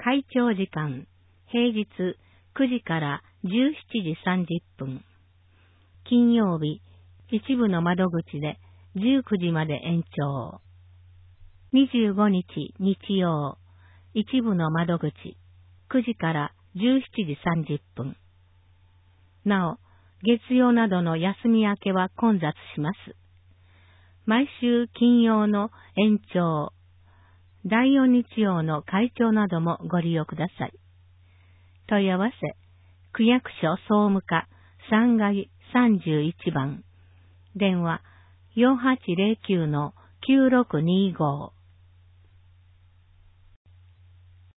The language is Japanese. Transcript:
会長時間、平日9時から17時30分。金曜日、一部の窓口で19時まで延長。25日日曜、一部の窓口、9時から17時30分。なお、月曜などの休み明けは混雑します。毎週金曜の延長、第4日曜の会長などもご利用ください。問い合わせ、区役所総務課3階31番、電話4809-9625